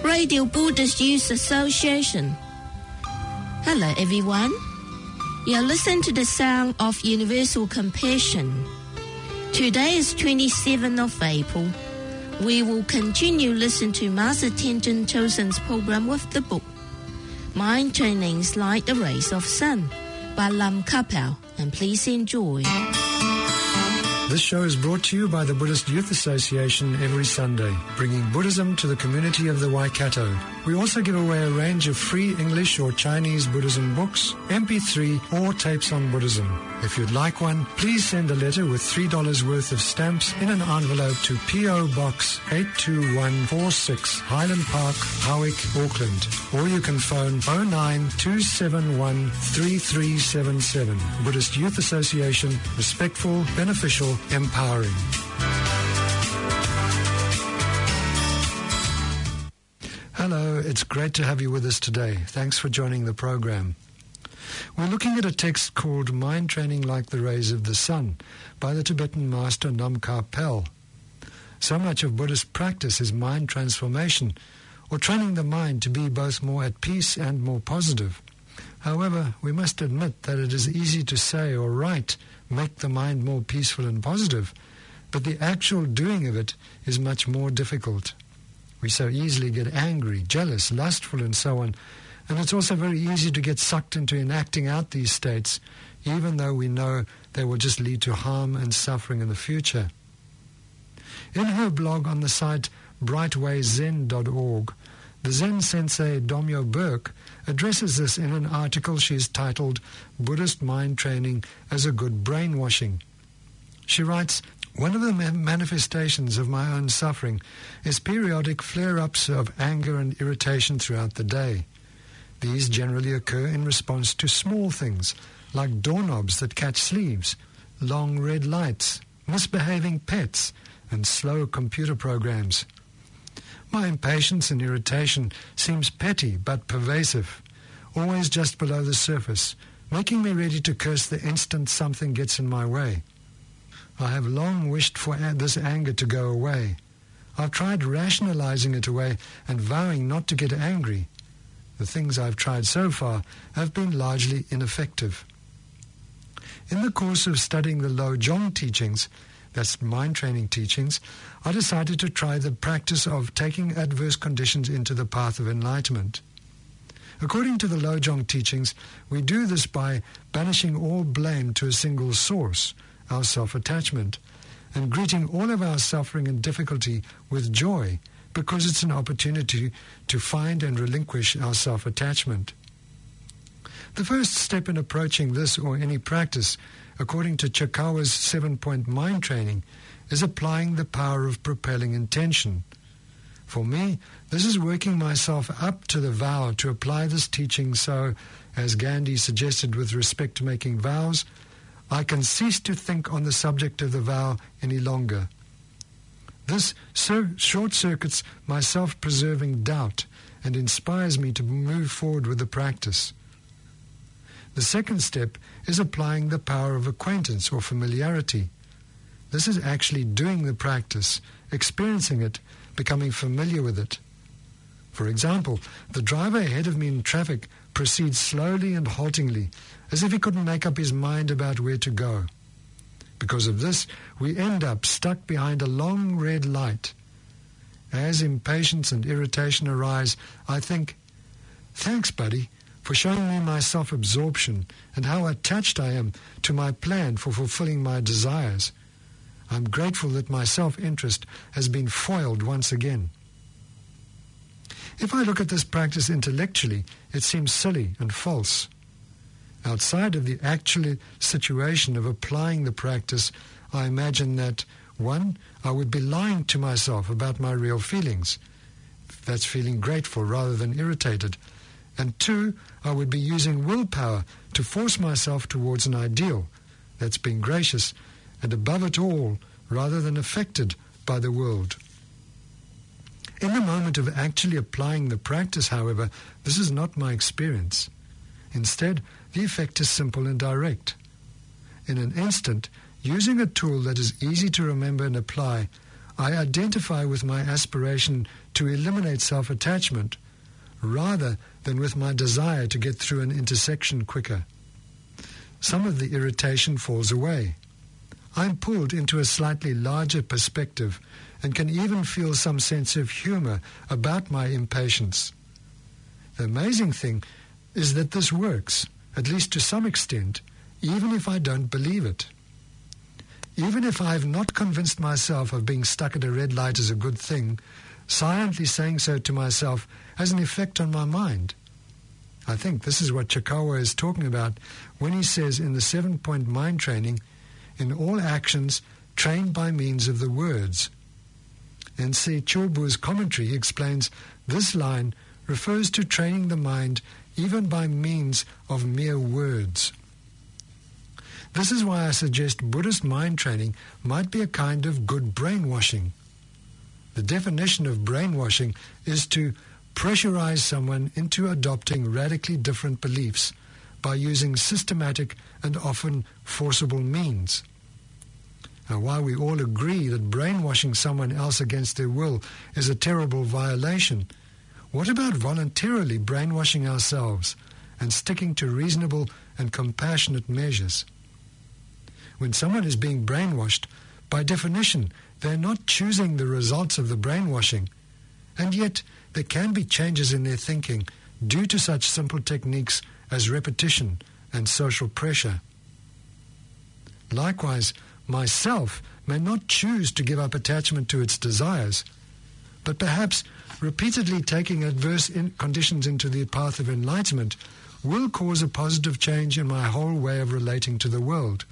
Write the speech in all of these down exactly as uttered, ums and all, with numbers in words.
Radio Buddhist Youth Association. Hello everyone. You are listening to the sound of universal compassion. Today is twenty-seventh of April. We will continue listening to Master Tenzin Chosen's program with the book Mind Trainings Like the Rays of Sun by Lam Kapau, and please enjoy. This show is brought to you by the Buddhist Youth Association every Sunday, bringing Buddhism to the community of the Waikato. We also give away a range of free English or Chinese Buddhism books, M P three or tapes on Buddhism. If you'd like one, please send a letter with three dollars worth of stamps in an envelope to P O Box eight two one four six, Highland Park, Howick, Auckland. Or you can phone oh nine two seven one three three seven seven. Buddhist Youth Association, respectful, beneficial, empowering. Hello, it's great to have you with us today. Thanks for joining the program. We're looking at a text called Mind Training Like the Rays of the Sun by the Tibetan master Nam Kapel. So much of Buddhist practice is mind transformation, or training the mind to be both more at peace and more positive. However, we must admit that it is easy to say or write, make the mind more peaceful and positive, but the actual doing of it is much more difficult. We so easily get angry, jealous, lustful, and so on, and it's also very easy to get sucked into enacting out these states, even though we know they will just lead to harm and suffering in the future. In her blog on the site bright way zen dot org, the Zen sensei Domyo Burke addresses this in an article she's titled Buddhist Mind Training as a Good Brainwashing. She writes, "One of the manifestations of my own suffering is periodic flare-ups of anger and irritation throughout the day. These generally occur in response to small things, like doorknobs that catch sleeves, long red lights, misbehaving pets, and slow computer programs. My impatience and irritation seems petty but pervasive, always just below the surface, making me ready to curse the instant something gets in my way. I have long wished for this anger to go away. I've tried rationalizing it away and vowing not to get angry. The things I've tried so far have been largely ineffective. In the course of studying the Lojong teachings, that's mind training teachings, I decided to try the practice of taking adverse conditions into the path of enlightenment. According to the Lojong teachings, we do this by banishing all blame to a single source, our self-attachment, and greeting all of our suffering and difficulty with joy, because it's an opportunity to find and relinquish our self-attachment. The first step in approaching this or any practice, according to Chikawa's seven-point mind training, is applying the power of propelling intention. For me, this is working myself up to the vow to apply this teaching so, as Gandhi suggested with respect to making vows, I can cease to think on the subject of the vow any longer. This so short-circuits my self-preserving doubt and inspires me to move forward with the practice. The second step is applying the power of acquaintance or familiarity. This is actually doing the practice, experiencing it, becoming familiar with it. For example, the driver ahead of me in traffic proceeds slowly and haltingly, as if he couldn't make up his mind about where to go. Because of this, we end up stuck behind a long red light. As impatience and irritation arise, I think, thanks, buddy, for showing me my self-absorption and how attached I am to my plan for fulfilling my desires. I'm grateful that my self-interest has been foiled once again. If I look at this practice intellectually, it seems silly and false. Outside of the actual situation of applying the practice, I imagine that, one, I would be lying to myself about my real feelings. That's feeling grateful rather than irritated. And two, I would be using willpower to force myself towards an ideal. That's being gracious and above it all rather than affected by the world. In the moment of actually applying the practice, however, this is not my experience. Instead, the effect is simple and direct. In an instant, using a tool that is easy to remember and apply, I identify with my aspiration to eliminate self-attachment rather than with my desire to get through an intersection quicker. Some of the irritation falls away. I'm pulled into a slightly larger perspective and can even feel some sense of humor about my impatience. The amazing thing is that this works, at least to some extent, even if I don't believe it. Even if I have not convinced myself of being stuck at a red light is a good thing, silently saying so to myself has an effect on my mind. I think this is what Chikawa is talking about when he says in the seven-point mind training, in all actions, trained by means of the words. And see, Chobu's commentary explains this line refers to training the mind even by means of mere words. This is why I suggest Buddhist mind training might be a kind of good brainwashing. The definition of brainwashing is to pressurize someone into adopting radically different beliefs by using systematic and often forcible means. Now, while we all agree that brainwashing someone else against their will is a terrible violation, what about voluntarily brainwashing ourselves and sticking to reasonable and compassionate measures? When someone is being brainwashed, by definition, they're not choosing the results of the brainwashing, and yet there can be changes in their thinking due to such simple techniques as repetition and social pressure. Likewise, myself may not choose to give up attachment to its desires, but perhaps repeatedly taking adverse in conditions into the path of enlightenment will cause a positive change in my whole way of relating to the world.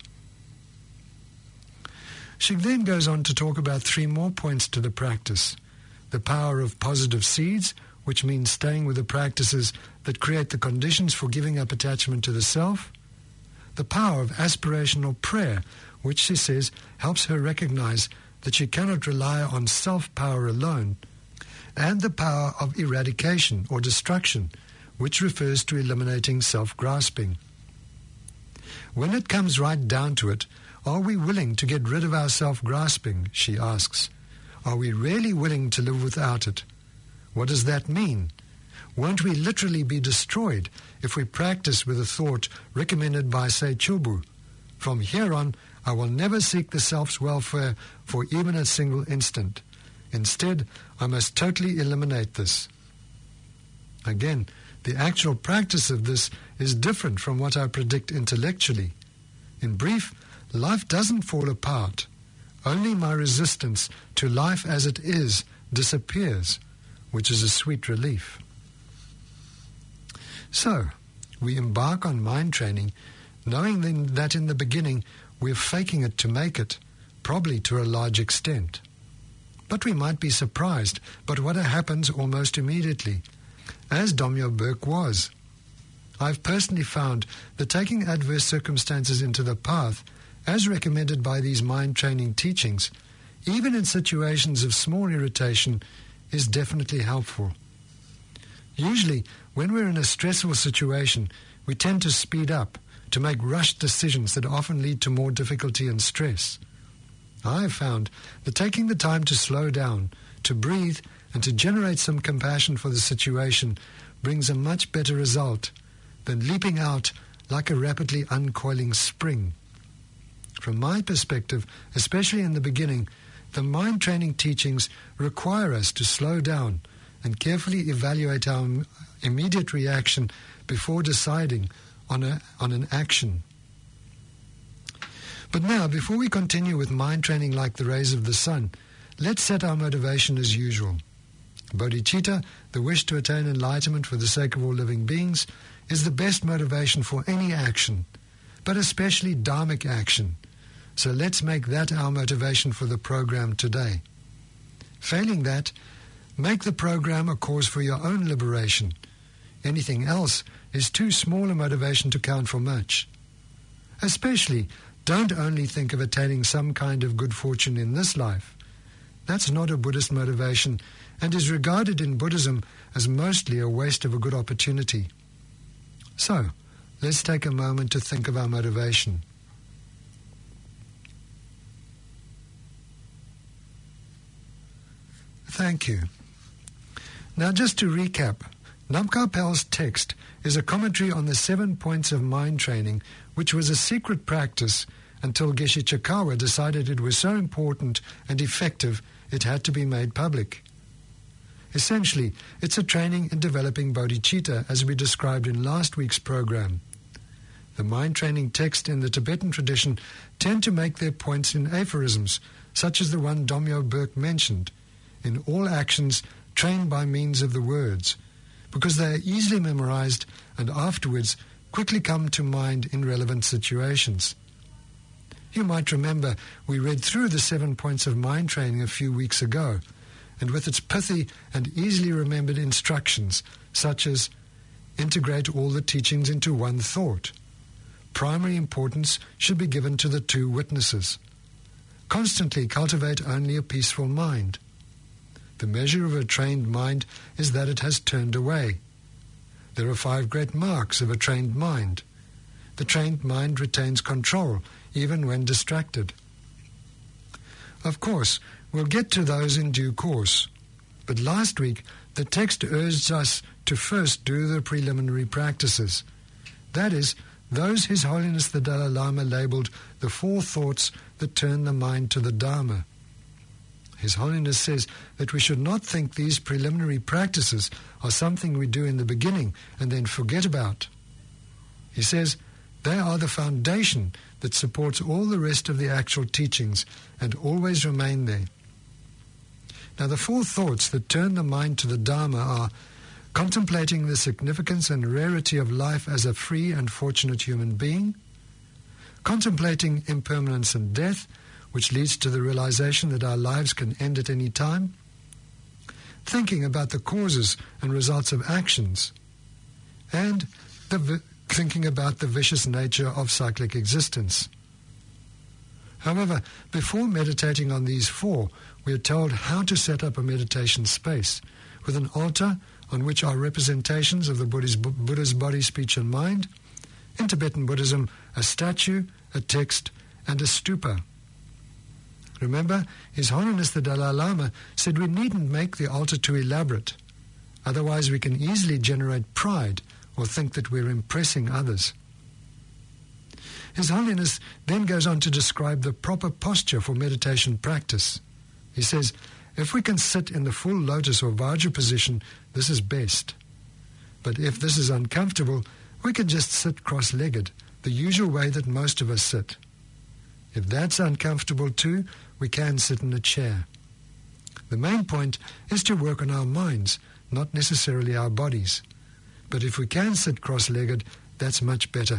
She then goes on to talk about three more points to the practice. The power of positive seeds, which means staying with the practices that create the conditions for giving up attachment to the self. The power of aspirational prayer, which she says helps her recognize that she cannot rely on self-power alone. And the power of eradication or destruction, which refers to eliminating self-grasping. When it comes right down to it, are we willing to get rid of our self-grasping, she asks. Are we really willing to live without it? What does that mean? Won't we literally be destroyed if we practice with a thought recommended by, say, Chobu? From here on, I will never seek the self's welfare for even a single instant. Instead, I must totally eliminate this. Again, the actual practice of this is different from what I predict intellectually. In brief, life doesn't fall apart. Only my resistance to life as it is disappears, which is a sweet relief. So, we embark on mind training, knowing then that in the beginning we're faking it to make it, probably to a large extent. But we might be surprised by what happens almost immediately, as Domyo Burke was. I've personally found that taking adverse circumstances into the path, as recommended by these mind training teachings, even in situations of small irritation, is definitely helpful. Usually, when we're in a stressful situation, we tend to speed up, to make rushed decisions that often lead to more difficulty and stress. I have found that taking the time to slow down, to breathe, and to generate some compassion for the situation brings a much better result than leaping out like a rapidly uncoiling spring. From my perspective, especially in the beginning, the mind training teachings require us to slow down and carefully evaluate our immediate reaction before deciding on, a, on an action. But now, before we continue with mind training like the rays of the sun, let's set our motivation as usual. Bodhicitta, the wish to attain enlightenment for the sake of all living beings, is the best motivation for any action, but especially dharmic action. So let's make that our motivation for the program today. Failing that, make the program a cause for your own liberation. Anything else is too small a motivation to count for much. Especially, don't only think of attaining some kind of good fortune in this life. That's not a Buddhist motivation and is regarded in Buddhism as mostly a waste of a good opportunity. So, let's take a moment to think of our motivation. Thank you. Now, just to recap, Namkar Pal's text is a commentary on the seven points of mind training, which was a secret practice until Geshe Chakawa decided it was so important and effective it had to be made public. Essentially, it's a training in developing bodhicitta, as we described in last week's program. The mind training texts in the Tibetan tradition tend to make their points in aphorisms, such as the one Domyo Burke mentioned, in all actions trained by means of the words, because they are easily memorized and afterwards quickly come to mind in relevant situations. You might remember we read through the seven points of mind training a few weeks ago, and with its pithy and easily remembered instructions, such as integrate all the teachings into one thought. Primary importance should be given to the two witnesses. Constantly cultivate only a peaceful mind. The measure of a trained mind is that it has turned away. There are five great marks of a trained mind. The trained mind retains control, even when distracted. Of course, we'll get to those in due course. But last week, the text urged us to first do the preliminary practices. That is, those His Holiness the Dalai Lama labelled the four thoughts that turn the mind to the Dharma. His Holiness says that we should not think these preliminary practices are something we do in the beginning and then forget about. He says they are the foundation that supports all the rest of the actual teachings and always remain there. Now, the four thoughts that turn the mind to the Dharma are contemplating the significance and rarity of life as a free and fortunate human being, contemplating impermanence and death, which leads to the realization that our lives can end at any time, thinking about the causes and results of actions, and the vi- thinking about the vicious nature of cyclic existence. However, before meditating on these four, we are told how to set up a meditation space with an altar on which are representations of the Buddha's, Buddha's body, speech and mind, in Tibetan Buddhism, a statue, a text, and a stupa. Remember, His Holiness the Dalai Lama said we needn't make the altar too elaborate, otherwise we can easily generate pride or think that we're impressing others. His Holiness then goes on to describe the proper posture for meditation practice. He says, if we can sit in the full lotus or vajra position, this is best. But if this is uncomfortable, we can just sit cross-legged, the usual way that most of us sit. If that's uncomfortable too, we can sit in a chair. The main point is to work on our minds, not necessarily our bodies. But if we can sit cross-legged, that's much better.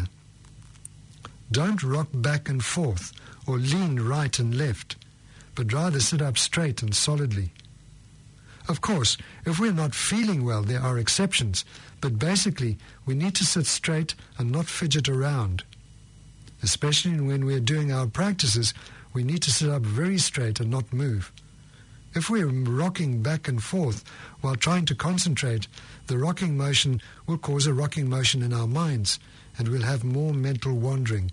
Don't rock back and forth or lean right and left, but rather sit up straight and solidly. Of course, if we're not feeling well, there are exceptions, but basically we need to sit straight and not fidget around. Especially when we're doing our practices, we need to sit up very straight and not move. If we're rocking back and forth while trying to concentrate, the rocking motion will cause a rocking motion in our minds, and we'll have more mental wandering.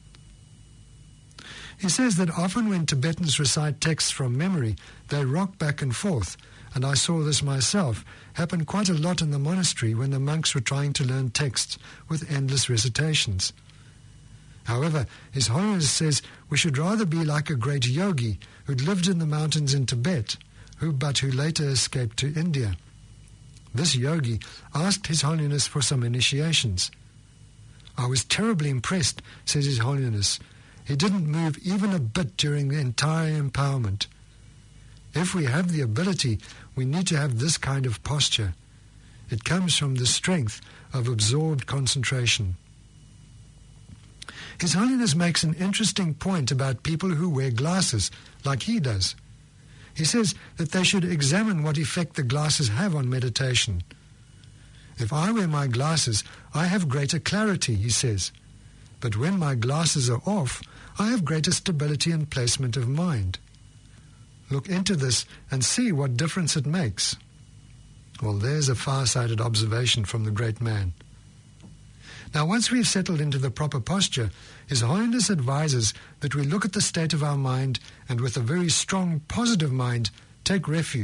He says that often when Tibetans recite texts from memory, they rock back and forth, and I saw this myself happen quite a lot in the monastery when the monks were trying to learn texts with endless recitations. However, His Holiness says we should rather be like a great yogi who'd lived in the mountains in Tibet, who but who later escaped to India. This yogi asked His Holiness for some initiations. I was terribly impressed, says His Holiness. He didn't move even a bit during the entire empowerment. If we have the ability, we need to have this kind of posture. It comes from the strength of absorbed concentration. His Holiness makes an interesting point about people who wear glasses, like he does. He says that they should examine what effect the glasses have on meditation. If I wear my glasses, I have greater clarity, he says. But when my glasses are off, I have greater stability and placement of mind. Look into this and see what difference it makes. Well, there's a far-sighted observation from the great man. Now, once we've settled into the proper posture, His Holiness advises that we look at the state of our mind and with a very strong, positive mind, take refuge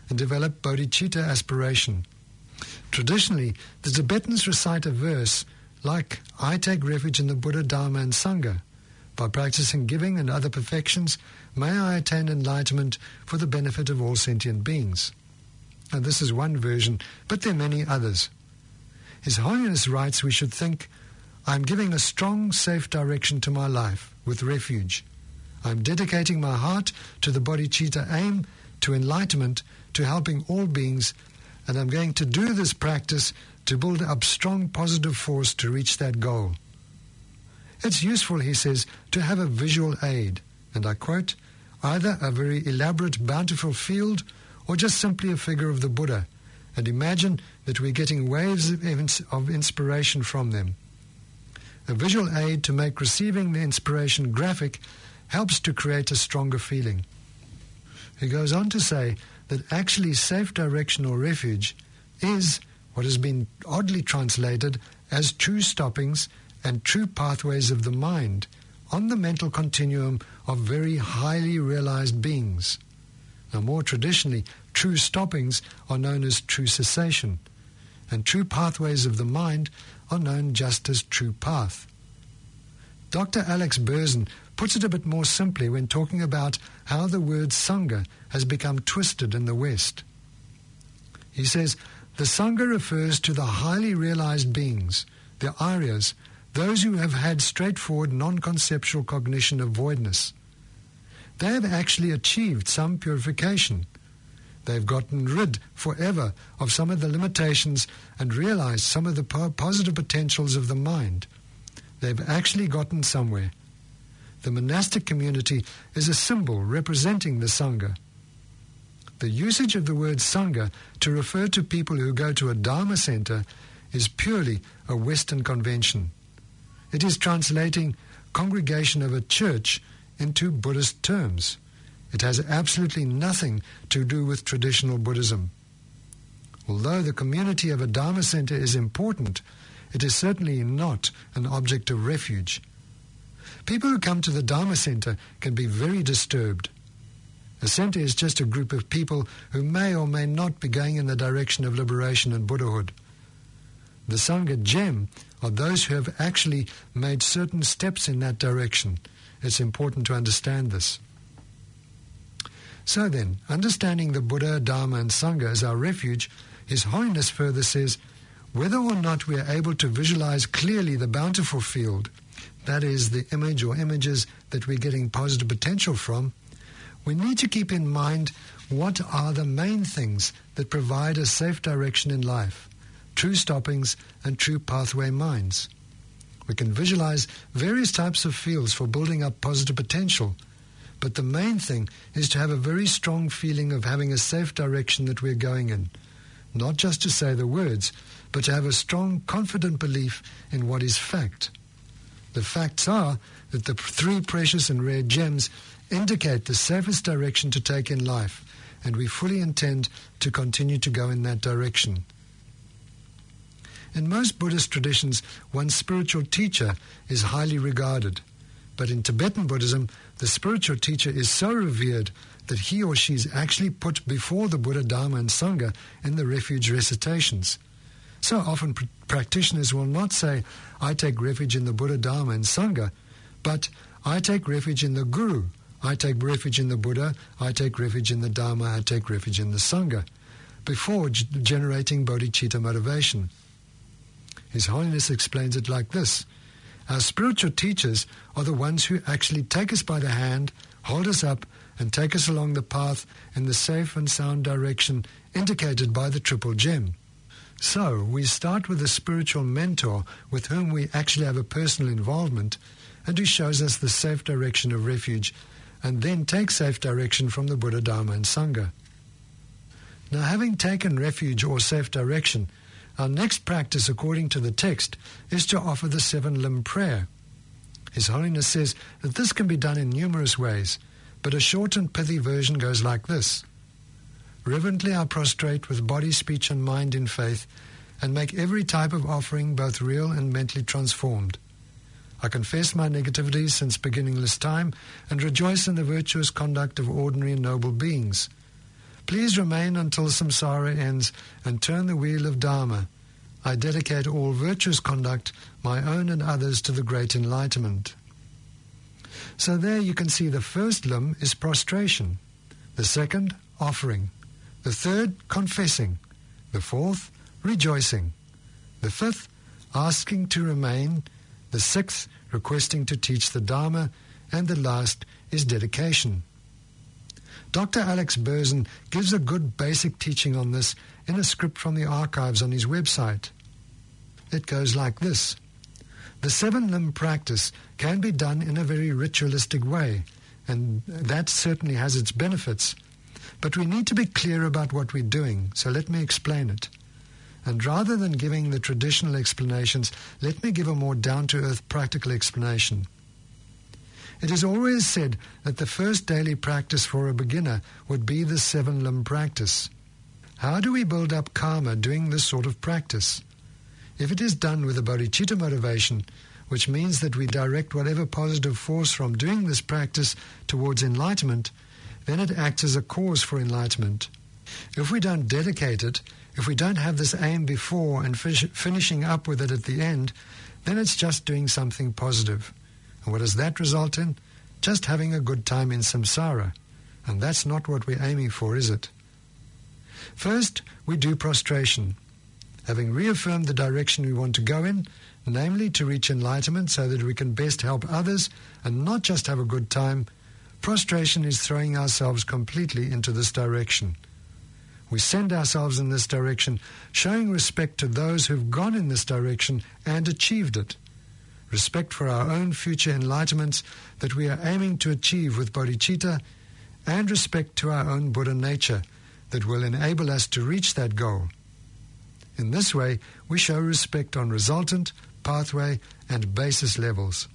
and develop bodhicitta aspiration. Traditionally, the Tibetans recite a verse like, I take refuge in the Buddha, Dharma and Sangha. By practicing giving and other perfections, may I attain enlightenment for the benefit of all sentient beings. And this is one version, but there are many others. His Holiness writes we should think, I am giving a strong, safe direction to my life with refuge. I am dedicating my heart to the bodhicitta aim, to enlightenment, to helping all beings, and I'm going to do this practice to build up strong positive force to reach that goal. It's useful, he says, to have a visual aid, and I quote, either a very elaborate, bountiful field or just simply a figure of the Buddha, and imagine that we're getting waves of, ins- of inspiration from them. A visual aid to make receiving the inspiration graphic helps to create a stronger feeling. He goes on to say that actually safe direction or refuge is what has been oddly translated as true stoppings and true pathways of the mind on the mental continuum of very highly realized beings. Now, more traditionally, true stoppings are known as true cessation, and true pathways of the mind are known just as true path. Doctor Alex Berzin puts it a bit more simply when talking about how the word Sangha has become twisted in the West. He says, the Sangha refers to the highly realized beings, the Aryas, those who have had straightforward non-conceptual cognition of voidness. They have actually achieved some purification. They've gotten rid forever of some of the limitations and realized some of the po- positive potentials of the mind. They've actually gotten somewhere. The monastic community is a symbol representing the Sangha. The usage of the word Sangha to refer to people who go to a Dharma center is purely a Western convention. It is translating congregation of a church into Buddhist terms. It has absolutely nothing to do with traditional Buddhism. Although the community of a Dharma center is important, it is certainly not an object of refuge. People who come to the Dharma center can be very disturbed. A center is just a group of people who may or may not be going in the direction of liberation and Buddhahood. The Sangha gem are those who have actually made certain steps in that direction. It's important to understand this. So then, understanding the Buddha, Dharma and Sangha as our refuge, His Holiness further says, whether or not we are able to visualize clearly the bountiful field, that is, the image or images that we're getting positive potential from, we need to keep in mind what are the main things that provide a safe direction in life, true stoppings and true pathway minds. We can visualize various types of fields for building up positive potential, but the main thing is to have a very strong feeling of having a safe direction that we're going in, not just to say the words, but to have a strong, confident belief in what is fact. The facts are that the three precious and rare gems indicate the safest direction to take in life, and we fully intend to continue to go in that direction. In most Buddhist traditions, one's spiritual teacher is highly regarded, but in Tibetan Buddhism, the spiritual teacher is so revered that he or she is actually put before the Buddha, Dharma and Sangha in the refuge recitations. So often pr- practitioners will not say, I take refuge in the Buddha, Dharma and Sangha, but I take refuge in the Guru, I take refuge in the Buddha, I take refuge in the Dharma, I take refuge in the Sangha, before g- generating bodhicitta motivation. His Holiness explains it like this. Our spiritual teachers are the ones who actually take us by the hand, hold us up, and take us along the path in the safe and sound direction indicated by the triple gem. So we start with a spiritual mentor with whom we actually have a personal involvement and who shows us the safe direction of refuge, and then take safe direction from the Buddha, Dharma and Sangha. Now, having taken refuge or safe direction, our next practice, according to the text, is to offer the seven-limb prayer. His Holiness says that this can be done in numerous ways, but a short and pithy version goes like this. Reverently I prostrate with body, speech and mind in faith, and make every type of offering both real and mentally transformed. I confess my negativities since beginningless time, and rejoice in the virtuous conduct of ordinary and noble beings. Please remain until samsara ends and turn the wheel of Dharma. I dedicate all virtuous conduct, my own and others, to the great enlightenment. So there you can see the first limb is prostration, the second, offering, the third, confessing, the fourth, rejoicing, the fifth, asking to remain, the sixth, requesting to teach the Dharma, and the last is dedication. Doctor Alex Berzin gives a good basic teaching on this in a script from the archives on his website. It goes like this. The seven-limb practice can be done in a very ritualistic way, and that certainly has its benefits. But we need to be clear about what we're doing, so let me explain it. And rather than giving the traditional explanations, let me give a more down-to-earth practical explanation. It is always said that the first daily practice for a beginner would be the seven-limb practice. How do we build up karma doing this sort of practice? If it is done with a bodhicitta motivation, which means that we direct whatever positive force from doing this practice towards enlightenment, then it acts as a cause for enlightenment. If we don't dedicate it, if we don't have this aim before and fish, finishing up with it at the end, then it's just doing something positive. And what does that result in? Just having a good time in samsara. And that's not what we're aiming for, is it? First, we do prostration. Having reaffirmed the direction we want to go in, namely to reach enlightenment so that we can best help others and not just have a good time, prostration is throwing ourselves completely into this direction. We send ourselves in this direction, showing respect to those who've gone in this direction and achieved it. Respect for our own future enlightenments that we are aiming to achieve with bodhicitta, and respect to our own Buddha nature that will enable us to reach that goal. In this way, we show respect on resultant, pathway, and basis levels.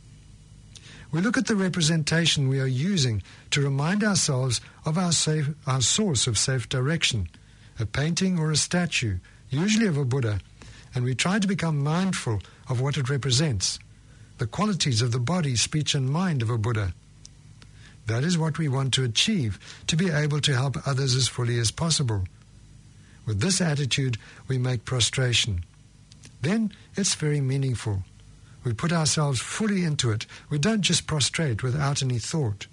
We look at the representation we are using to remind ourselves of our, safe, our source of safe direction, a painting or a statue, usually of a Buddha, and we try to become mindful of what it represents, the qualities of the body, speech, and mind of a Buddha. That is what we want to achieve, to be able to help others as fully as possible. With this attitude, we make prostration. Then it's very meaningful. We put ourselves fully into it. We don't just prostrate without any thought.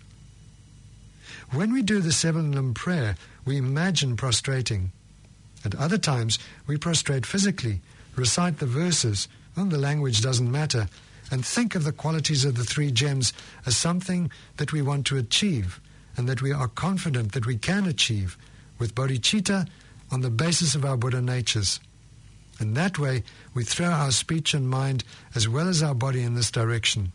When we do the seven-limb prayer, we imagine prostrating. At other times, we prostrate physically, recite the verses, and the language doesn't matter, and think of the qualities of the three gems as something that we want to achieve and that we are confident that we can achieve with bodhicitta on the basis of our Buddha natures. In that way, we throw our speech and mind as well as our body in this direction.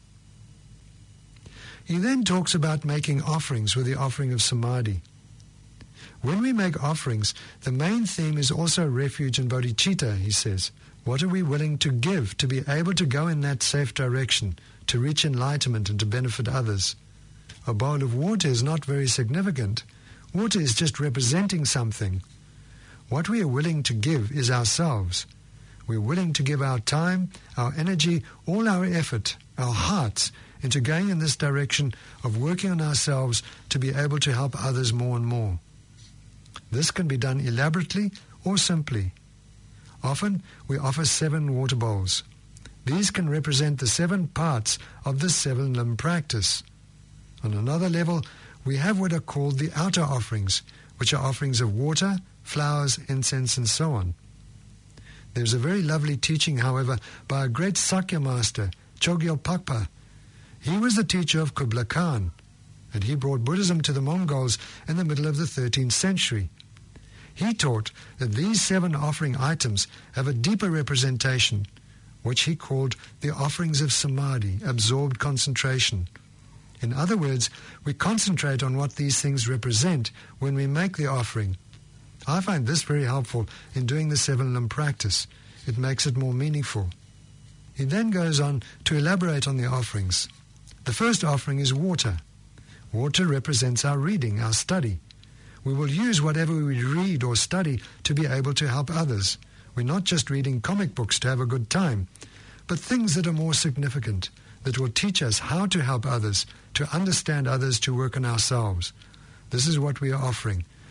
He then talks about making offerings with the offering of samadhi. When we make offerings, the main theme is also refuge and bodhicitta, he says. What are we willing to give to be able to go in that safe direction, to reach enlightenment and to benefit others? A bowl of water is not very significant. Water is just representing something. What we are willing to give is ourselves. We're willing to give our time, our energy, all our effort, our hearts, into going in this direction of working on ourselves to be able to help others more and more. This can be done elaborately or simply. Often we offer seven water bowls. These can represent the seven parts of the seven-limb practice. On another level, we have what are called the outer offerings, which are offerings of water, flowers, incense, and so on. There's a very lovely teaching, however, by a great Sakya master, Chogyal Pakpa. He was the teacher of Kublai Khan, and he brought Buddhism to the Mongols in the middle of the thirteenth century. He taught that these seven offering items have a deeper representation, which he called the offerings of samadhi, absorbed concentration. In other words, we concentrate on what these things represent when we make the offering. I find this very helpful in doing the seven-limb practice. It makes it more meaningful. He then goes on to elaborate on the offerings. The first offering is water. Water represents our reading, our study. We will use whatever we read or study to be able to help others. We're not just reading comic books to have a good time, but things that are more significant, that will teach us how to help others, to understand others, to work on ourselves. This is what we are offering.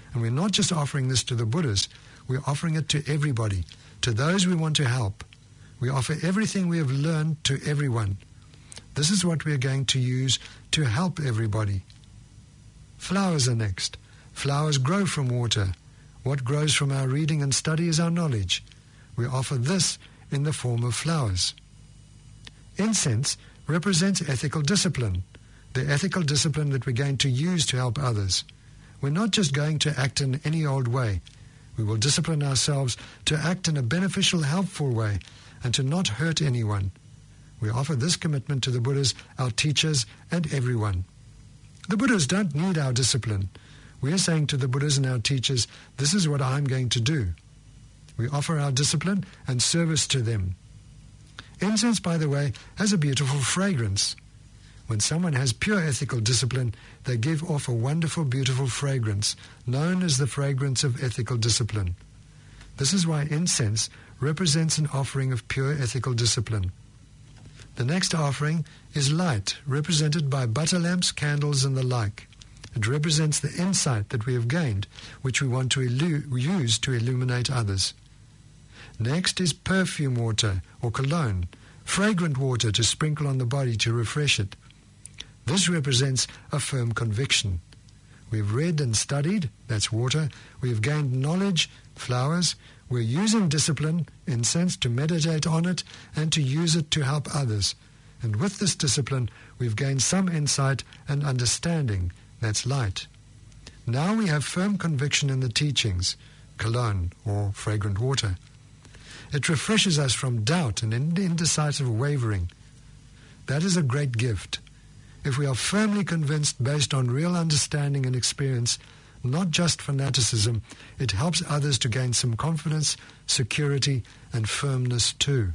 And we're not just offering this to the Buddhas, we're offering it to everybody, to those we want to help. We offer everything we have learned to everyone. This is what we are going to use to help everybody. Flowers are next. Flowers grow from water. What grows from our reading and study is our knowledge. We offer this in the form of flowers. Incense represents ethical discipline, the ethical discipline that we're going to use to help others. We're not just going to act in any old way. We will discipline ourselves to act in a beneficial, helpful way and to not hurt anyone. We offer this commitment to the Buddhas, our teachers, and everyone. The Buddhas don't need our discipline. We are saying to the Buddhas and our teachers, this is what I'm going to do. We offer our discipline and service to them. Incense, by the way, has a beautiful fragrance. When someone has pure ethical discipline, they give off a wonderful, beautiful fragrance, known as the fragrance of ethical discipline. This is why incense represents an offering of pure ethical discipline. The next offering is light, represented by butter lamps, candles, and the like. It represents the insight that we have gained, which we want to illu- use to illuminate others. Next is perfume water, or cologne, fragrant water to sprinkle on the body to refresh it. This represents a firm conviction. We've read and studied, that's water. We've gained knowledge, flowers. We're using discipline, incense, to meditate on it and to use it to help others. And with this discipline, we've gained some insight and understanding, that's light. Now we have firm conviction in the teachings, cologne, or fragrant water. It refreshes us from doubt and indecisive wavering. That is a great gift. If we are firmly convinced based on real understanding and experience, not just fanaticism, it helps others to gain some confidence, security, and firmness too.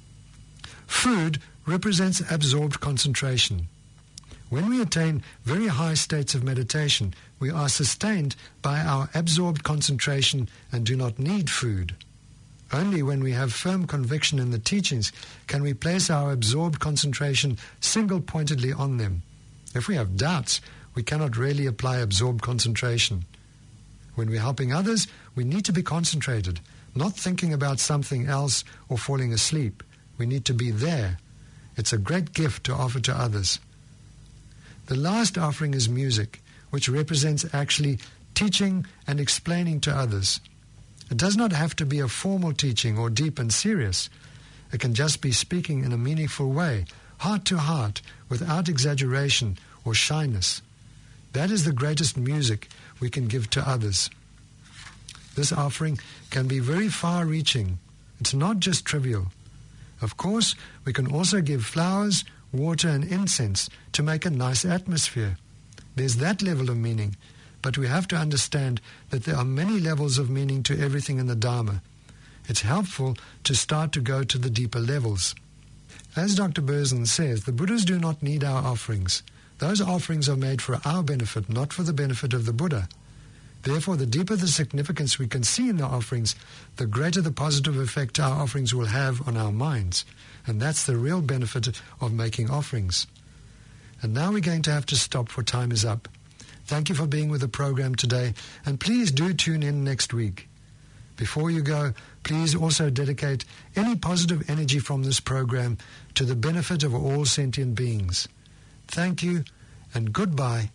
Food represents absorbed concentration. When we attain very high states of meditation, we are sustained by our absorbed concentration and do not need food. Only when we have firm conviction in the teachings can we place our absorbed concentration single-pointedly on them. If we have doubts, we cannot really apply absorbed concentration. When we're helping others, we need to be concentrated, not thinking about something else or falling asleep. We need to be there. It's a great gift to offer to others. The last offering is music, which represents actually teaching and explaining to others. It does not have to be a formal teaching or deep and serious. It can just be speaking in a meaningful way, heart to heart, without exaggeration or shyness. That is the greatest music we can give to others. This offering can be very far-reaching. It's not just trivial. Of course, we can also give flowers, water, and incense to make a nice atmosphere. There's that level of meaning. But we have to understand that there are many levels of meaning to everything in the Dharma. It's helpful to start to go to the deeper levels. As Doctor Berzin says, the Buddhas do not need our offerings. Those offerings are made for our benefit, not for the benefit of the Buddha. Therefore, the deeper the significance we can see in the offerings, the greater the positive effect our offerings will have on our minds. And that's the real benefit of making offerings. And now we're going to have to stop, for time is up. Thank you for being with the program today, and please do tune in next week. Before you go, please also dedicate any positive energy from this program to the benefit of all sentient beings. Thank you, and goodbye.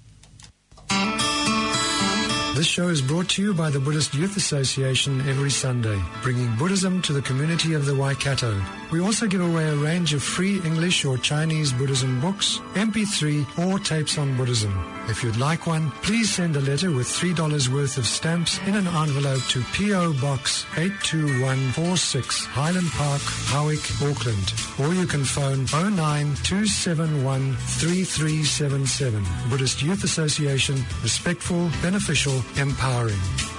This show is brought to you by the Buddhist Youth Association every Sunday, bringing Buddhism to the community of the Waikato. We also give away a range of free English or Chinese Buddhism books, M P three, or tapes on Buddhism. If you'd like one, please send a letter with three dollars worth of stamps in an envelope to P O Box eight two one four six, Highland Park, Howick, Auckland. Or you can phone oh nine two seven one three three seven seven. Buddhist Youth Association, respectful, beneficial, empowering.